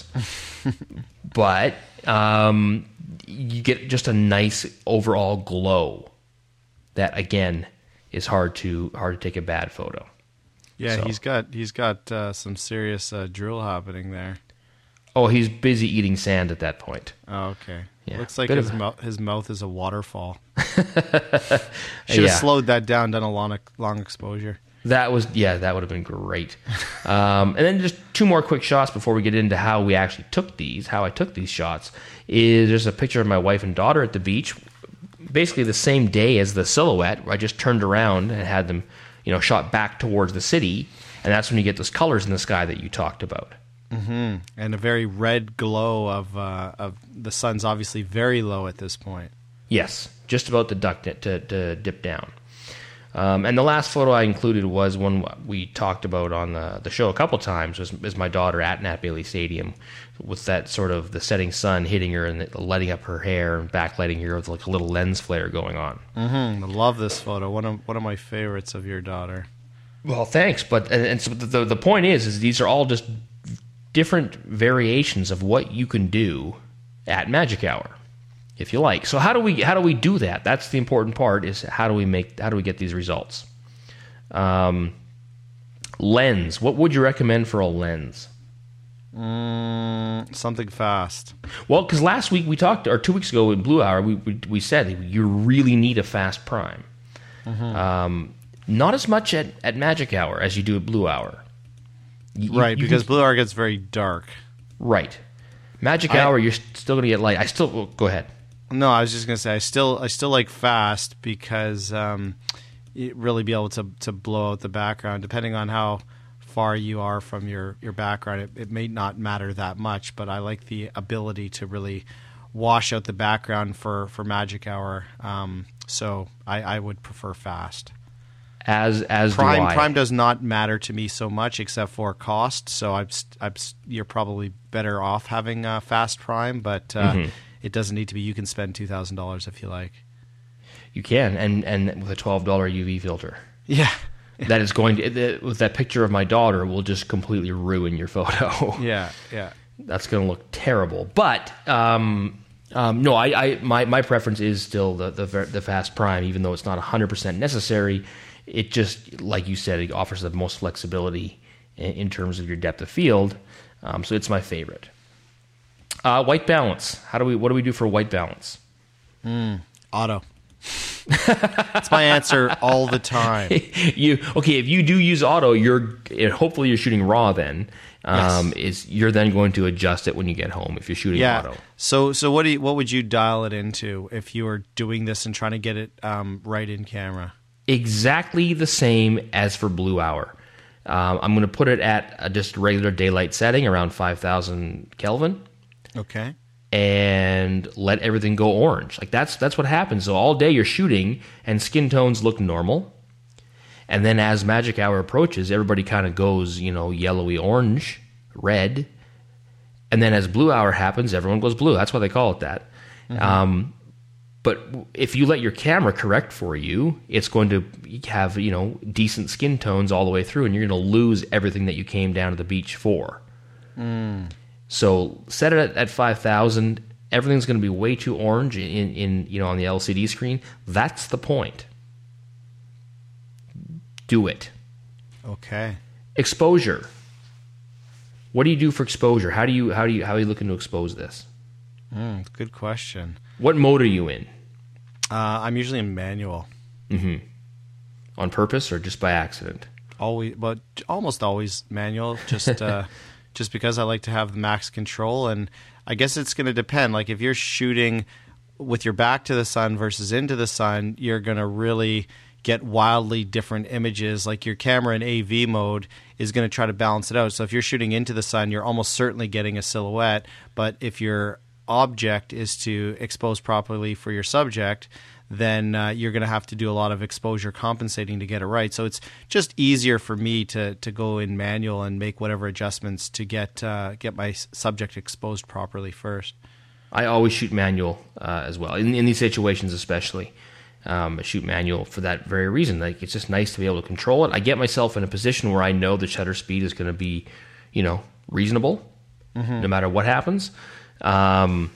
But um, you get just a nice overall glow that again is hard to hard to take a bad photo. Yeah, so. he's got he's got uh, some serious uh, drool happening there. Oh, he's busy eating sand at that point. Oh, okay. Yeah, looks like Bit his of... mouth his mouth is a waterfall. Should have yeah. slowed that down, done a long long exposure. That was yeah, that would have been great. Um, and then just two more quick shots before we get into how we actually took these, how I took these shots. Is there's a picture of my wife and daughter at the beach, basically the same day as the silhouette. Where I just turned around and had them, you know, shot back towards the city, and that's when you get those colors in the sky that you talked about. Mm-hmm. And a very red glow of uh, of the sun's obviously very low at this point. Yes, just about to duck to, to dip down. Um, and the last photo I included was one we talked about on the, the show a couple times, was, was my daughter at Nat Bailey Stadium with that sort of the setting sun hitting her and lighting up her hair and backlighting her with like a little lens flare going on. Mm-hmm. I love this photo. One of one of my favorites of your daughter. Well, thanks. But and, and so the the point is, is these are all just different variations of what you can do at Magic Hour, if you like. So how do we how do we do that? That's the important part. Is how do we make how do we get these results? Um, lens. What would you recommend for a lens? Mm, something fast. Well, because last week we talked, or two weeks ago in Blue Hour, we we, we said you really need a fast prime. Mm-hmm. Um, not as much at, at Magic Hour as you do at Blue Hour. You, right, you because can, Blue Hour gets very dark. Right. Magic I, Hour, you're still going to get light. I still well, go ahead. No, I was just going to say I still I still like fast because um, you really be able to to blow out the background depending on how far you are from your your background. It, it may not matter that much, but I like the ability to really wash out the background for for Magic Hour. Um, so I, I would prefer fast. As as prime do I. Prime does not matter to me so much except for cost. So I'm, I'm you're probably better off having uh, fast prime, but uh, mm-hmm. it doesn't need to be. You can spend two thousand dollars if you like. You can, and and with a twelve dollar U V filter. Yeah, that is going to with that picture of my daughter will just completely ruin your photo. Yeah, yeah, that's going to look terrible. But um, um, no, I, I my my preference is still the the, the fast prime, even though it's not a hundred percent necessary. It just, like you said, it offers the most flexibility in, in terms of your depth of field. Um, so it's my favorite. Uh, white balance. How do we? What do we do for white balance? Mm, auto. That's my answer all the time. you okay? If you do use auto, you're hopefully you're shooting raw. Then um, yes. is you're then going to adjust it when you get home if you're shooting yeah. auto. So so what do you, what would you dial it into if you were doing this and trying to get it um, right in camera? Exactly the same as for Blue Hour. Um, I'm going to put it at a just regular daylight setting around five thousand Kelvin. Okay. And let everything go orange. Like that's that's what happens. So all day you're shooting and skin tones look normal. And then as magic hour approaches, everybody kind of goes, you know, yellowy orange, red. And then as blue hour happens, everyone goes blue. That's why they call it that. Mm-hmm. Um, but if you let your camera correct for you, it's going to have, you know, decent skin tones all the way through, and you're going to lose everything that you came down to the beach for. Mm. So set it at, at five thousand. Everything's going to be way too orange in, in you know on the L C D screen. That's the point. Do it. Okay. Exposure. What do you do for exposure? How do you how do you how are you looking to expose this? Mm, good question. What mode are you in? Uh, I'm usually in manual. Mm-hmm. On purpose or just by accident? Always, but almost always manual. Just. Uh, Just because I like to have the max control, and I guess it's going to depend. Like if you're shooting with your back to the sun versus into the sun, you're going to really get wildly different images. Like your camera in A V mode is going to try to balance it out. So if you're shooting into the sun, you're almost certainly getting a silhouette. But if your object is to expose properly for your subject, then uh, you're going to have to do a lot of exposure compensating to get it right. So it's just easier for me to to go in manual and make whatever adjustments to get uh, get my subject exposed properly first. I always shoot manual uh, as well, in, in these situations especially. Um, I shoot manual for that very reason. Like it's just nice to be able to control it. I get myself in a position where I know the shutter speed is going to be, you know, reasonable, mm-hmm. no matter what happens. Um,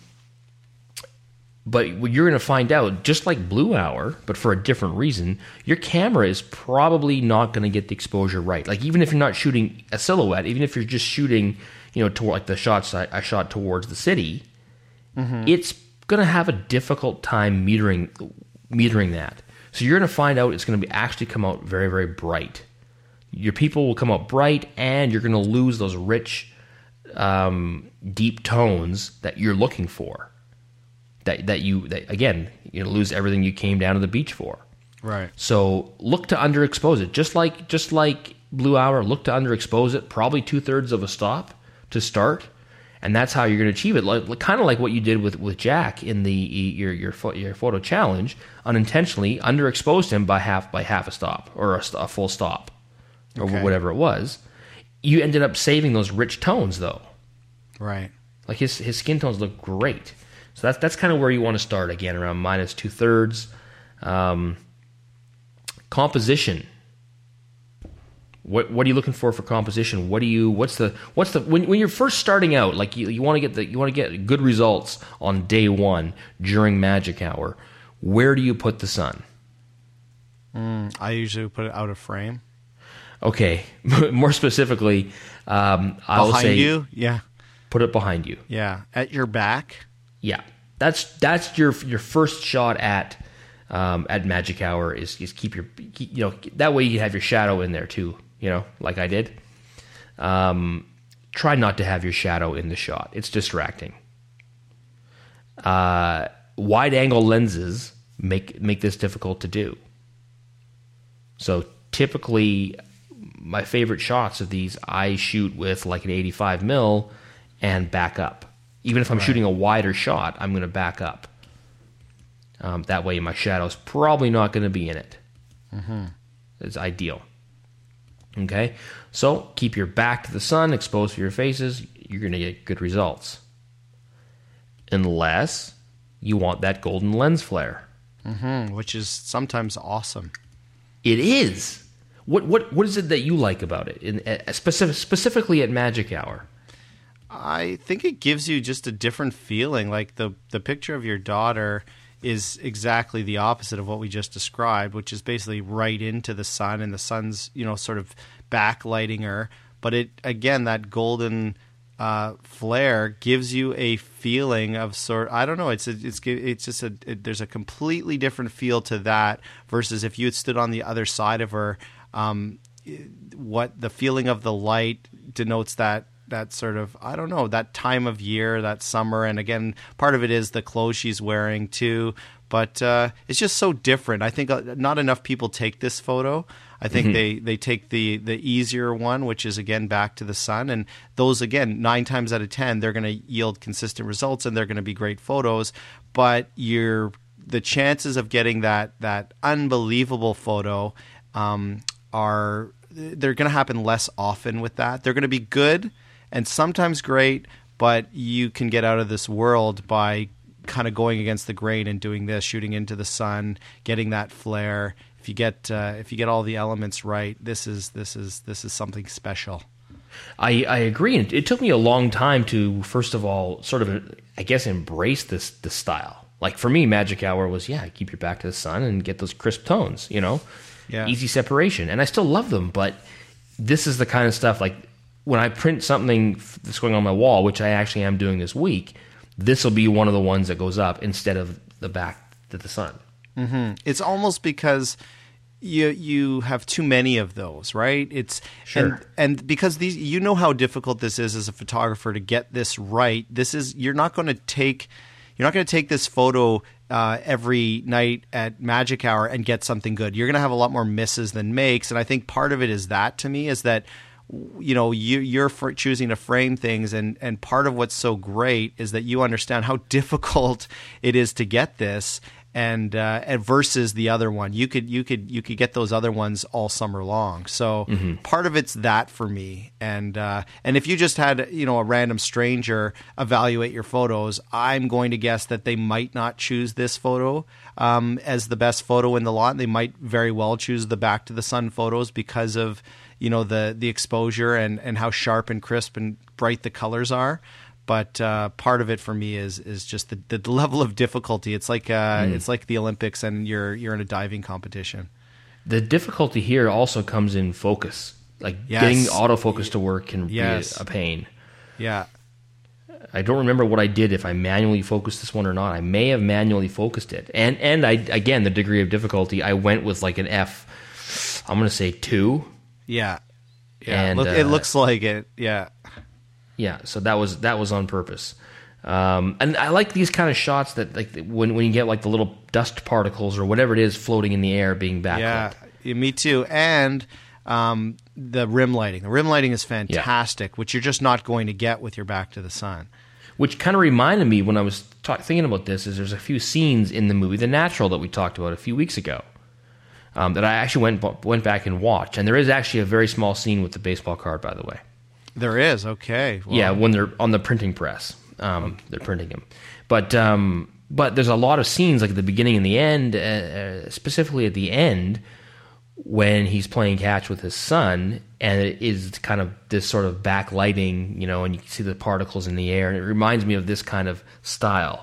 But you're going to find out, just like Blue Hour, but for a different reason, your camera is probably not going to get the exposure right. Like even if you're not shooting a silhouette, even if you're just shooting, you know, toward like the shots I, I shot towards the city, mm-hmm. it's going to have a difficult time metering metering that. So you're going to find out it's going to be actually come out very, very bright. Your people will come out bright, and you're going to lose those rich, um, deep tones that you're looking for. That that you that, again you know, lose everything you came down to the beach for. Right. So look to underexpose it, just like just like Blue Hour. Look to underexpose it, probably two thirds of a stop to start, and that's how you're going to achieve it. Like kind of like what you did with, with Jack in the your your your photo challenge. Unintentionally underexposed him by half by half a stop or a, a full stop or okay. whatever it was. You ended up saving those rich tones though. Right. Like his his skin tones look great. So that's that's kind of where you want to start, again, around minus two thirds. Um, composition. What what are you looking for for composition? What do you what's the what's the when when you're first starting out, like you, you want to get the you want to get good results on day one during magic hour. Where do you put the sun? Mm, I usually put it out of frame. Okay, more specifically, um, I'll behind say you. Yeah, put it behind you. Yeah, at your back. Yeah, that's that's your your first shot at um, at magic hour is is keep your keep, you know that way you have your shadow in there too. You know, like I did. Um, try not to have your shadow in the shot. It's distracting. Uh, wide angle lenses make make this difficult to do. So typically, my favorite shots of these I shoot with like an eighty-five mil and back up. Even if I'm right. shooting a wider shot, I'm going to back up. Um, that way my shadow's probably not going to be in it. Mm-hmm. It's ideal. Okay? So keep your back to the sun, exposed for your faces. You're going to get good results. Unless you want that golden lens flare. Mm-hmm. Which is sometimes awesome. It is. What what what is it that you like about it? In, uh, specific, specifically at magic hour? I think it gives you just a different feeling. Like the the picture of your daughter is exactly the opposite of what we just described, which is basically right into the sun, and the sun's, you know, sort of backlighting her. But it again, that golden uh, flare gives you a feeling of sort. I don't know. It's a, it's it's just a it, there's a completely different feel to that versus if you had stood on the other side of her. Um, what the feeling of the light denotes that. That sort of, I don't know, that time of year, that summer. And again, part of it is the clothes she's wearing too. But uh, it's just so different. I think not enough people take this photo. I think mm-hmm. they, they take the, the easier one, which is, again, back to the sun. And those, again, nine times out of ten, they're going to yield consistent results and they're going to be great photos. But you're, the chances of getting that, that unbelievable photo um, are, they're going to happen less often with that. They're going to be good and sometimes great, but you can get out of this world by kind of going against the grain and doing this, shooting into the sun, getting that flare. If you get uh, if you get all the elements right, this is this is this is something special. I, I agree. It, it took me a long time to, first of all, sort of, I guess, embrace this this style. Like for me, Magic Hour was, yeah, keep your back to the sun and get those crisp tones, you know, yeah. Easy separation. And I still love them, but this is the kind of stuff like, when I print something that's going on my wall, which I actually am doing this week, this will be one of the ones that goes up instead of the back to the sun. Mm-hmm. It's almost because you you have too many of those, right? It's sure. and, and because these, you know how difficult this is as a photographer to get this right. This is you're not going to take you're not going to take this photo uh, every night at Magic Hour and get something good. You're going to have a lot more misses than makes, and I think part of it is that to me is that. You know, you, you're for choosing to frame things, and, and part of what's so great is that you understand how difficult it is to get this, and, uh, and versus the other one, you could you could you could get those other ones all summer long. So mm-hmm. part of it's that for me, and uh, and if you just had you know a random stranger evaluate your photos, I'm going to guess that they might not choose this photo um, as the best photo in the lot. They might very well choose the back to the sun photos because of. You know, the the exposure and, and how sharp and crisp and bright the colors are. But uh, part of it for me is is just the, the level of difficulty. It's like uh, mm. it's like the Olympics and you're you're in a diving competition. The difficulty here also comes in focus. Like yes. getting autofocus to work can yes. be a pain. Yeah. I don't remember what I did if I manually focused this one or not. I may have manually focused it. And and I again the degree of difficulty, I went with like an F, I'm going to say two. Yeah, yeah. And, Look, uh, it looks like it. Yeah, yeah. So that was that was on purpose, um, and I like these kind of shots that like when when you get like the little dust particles or whatever it is floating in the air being backlit. Yeah, yeah me too. And um, the rim lighting. The rim lighting is fantastic, yeah. which you're just not going to get with your back to the sun. Which kind of reminded me when I was ta- thinking about this is there's a few scenes in the movie The Natural that we talked about a few weeks ago. Um, that I actually went went back and watched, and there is actually a very small scene with the baseball card, by the way. There is, okay. Well, yeah, when they're on the printing press, um, okay. they're printing them. But um, but there's a lot of scenes, like at the beginning and the end, uh, specifically at the end, when he's playing catch with his son, and it is kind of this sort of backlighting, you know, and you can see the particles in the air, and it reminds me of this kind of style.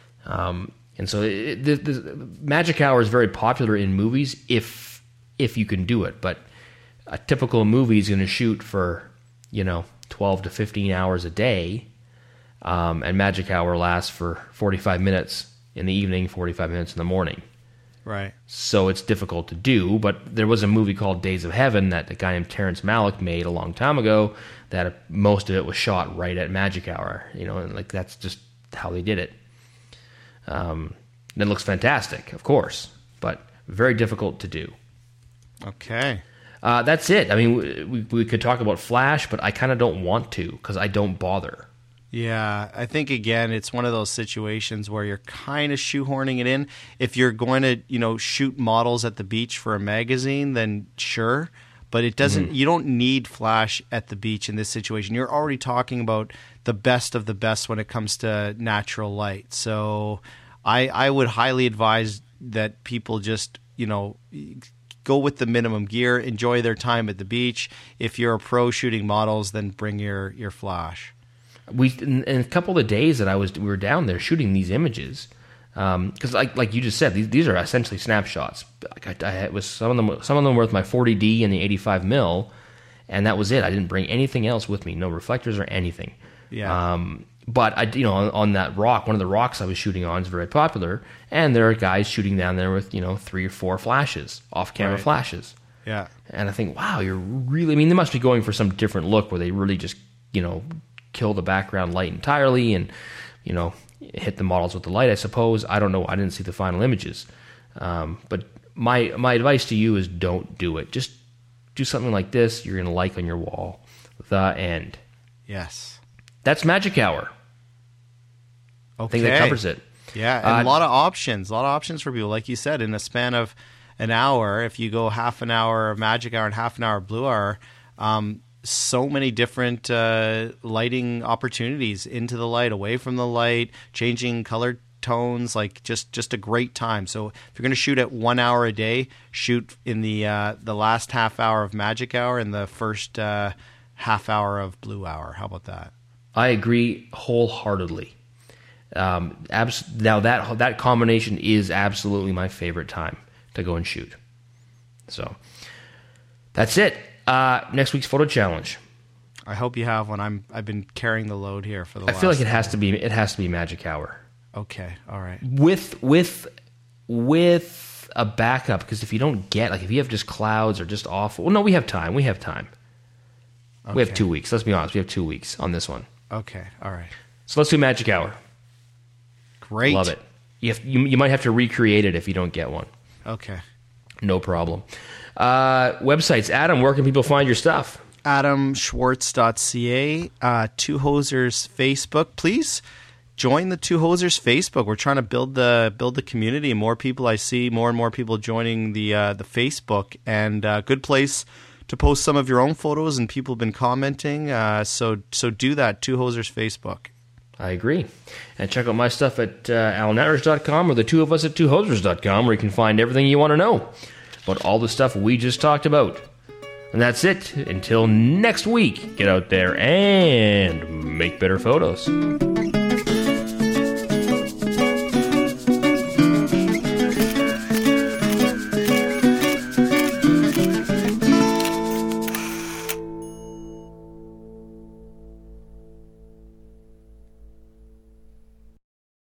Um And so it, the, the Magic Hour is very popular in movies if if you can do it. But a typical movie is going to shoot for, you know, twelve to fifteen hours a day. Um, and Magic Hour lasts for forty-five minutes in the evening, forty-five minutes in the morning. Right. So it's difficult to do. But there was a movie called Days of Heaven that a guy named Terrence Malick made a long time ago that most of it was shot right at Magic Hour. You know, and like that's just how they did it. Um, and it looks fantastic, of course, but very difficult to do. Okay. Uh, that's it. I mean, we, we could talk about Flash, but I kind of don't want to because I don't bother. Yeah, I think, again, it's one of those situations where you're kind of shoehorning it in. If you're going to, you know, shoot models at the beach for a magazine, then sure. But it doesn't. Mm-hmm. You don't need Flash at the beach in this situation. You're already talking about the best of the best when it comes to natural light. So I, I would highly advise that people just, you know, go with the minimum gear, enjoy their time at the beach. If you're a pro shooting models, then bring your, your Flash. We in, in a couple of days that I was we were down there shooting these images. Because, um, like like you just said, these these are essentially snapshots. Like I, I it was some of them some of them were with my forty D and the eighty-five mil, and that was it. I didn't bring anything else with me, no reflectors or anything. Yeah. Um, but I, you know, on, on that rock, one of the rocks I was shooting on is very popular, and there are guys shooting down there with, you know, three or four flashes, off-camera Right. flashes. Yeah. And I think, wow, you're really, I mean, they must be going for some different look where they really just, you know, kill the background light entirely and, you know, hit the models with the light, I suppose. I don't know. I didn't see the final images. Um, but my my advice to you is don't do it. Just do something like this you're going to like on your wall. The end. Yes. That's Magic Hour. Okay. I think that covers it. Yeah, and Uh, a lot of options. A lot of options for people. Like you said, in a span of an hour, if you go half an hour of Magic Hour and half an hour of Blue Hour, um, so many different uh, lighting opportunities into the light, away from the light, changing color tones, like just, just a great time. So if you're going to shoot at one hour a day, shoot in the uh, the last half hour of Magic Hour and the first uh, half hour of Blue Hour. How about that? I agree wholeheartedly. Um, abs- now that that combination is absolutely my favorite time to go and shoot. So that's it. Uh, next week's photo challenge. I hope you have one. I'm I've been carrying the load here for the. I last feel like it has to be it has to be Magic Hour Okay, all right. with with with a backup, because if you don't get, like, if you have just clouds or just awful. Well, no, we have time. We have time. We have Okay. two weeks. Let's be honest. We have two weeks on this one. Okay, all right. So let's do Magic Hour. Great. Love it. You, have, you you might have to recreate it if you don't get one. Okay. No problem. Uh, websites. Adam, where can people find your stuff? adam schwartz dot c a, uh, Two Hosers Facebook. Please join the Two Hosers Facebook. We're trying to build the build the community. More people I see, more and more people joining the uh, the Facebook, and uh, good place to post some of your own photos. And people have been commenting, uh, so so do that. Two Hosers Facebook. I agree. And check out my stuff at uh, alan atridge dot com or the two of us at two hosers dot com, where you can find everything you want to know about all the stuff we just talked about. And that's it. Until next week, get out there and make better photos.